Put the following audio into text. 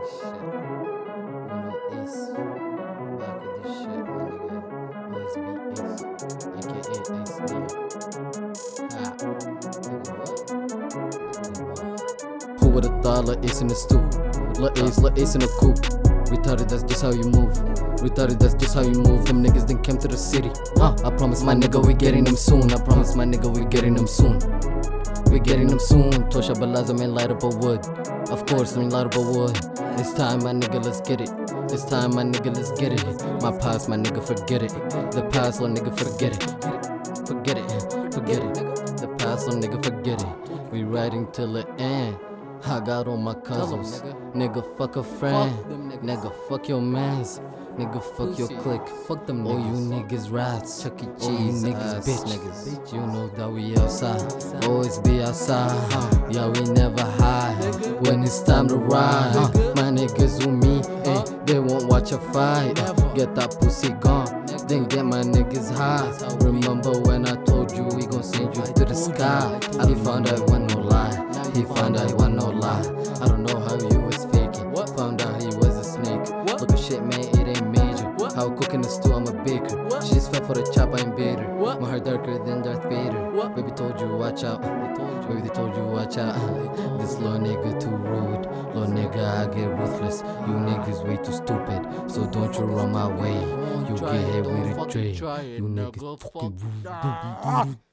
shit. Uno Ace. Back with this shit, my nigga. Always be Ace. AKA Ace Nigga. Ha. Nigga what? Nigga what? Who would've thought Lil Ace in the stew? Lil Ace in the coupe. Retarded, that's just how you move. Retarded, that's just how you move. Them niggas then came to the city. I promise my nigga we getting them soon. I promise my nigga we getting them soon. We getting them soon. Tosha Balaza, man, light up a wood. Of course, man, light up a wood. It's time, my nigga, let's get it. It's time, my nigga, let's get it. My past, my nigga, forget it. The past, little nigga, forget it. Forget it, forget it. The past, little nigga, forget it. We riding till the end. I got all my cousins. Nigga, fuck a friend. Nigga, fuck your mans. Nigga, fuck your clique. Fuck them niggas. Oh, you niggas rats. Chuck E. Cheese, niggas, bitch. Niggas. You know that we outside. Always be outside. Yeah, we never hide. When it's time to ride, my niggas with me. They won't watch a fight. Get that pussy gone. Then get my niggas high. Remember when I told you we gon' send you to the sky? He found out it wasn't no lie. He found out it wasn't no lie. I don't know how you was faking. Found out he was a snake. Look at shit, man, it ain't major. How cooking the stew, I'm a baker. She's fed for the chop, I ain't bitter. My heart darker than Darth Vader. Baby told you watch out. Baby they told you watch out. This little nigga too rude. Little nigga I get ruthless. You niggas way too stupid. So don't you run my way. You get hit with a tray. You niggas fucking rude.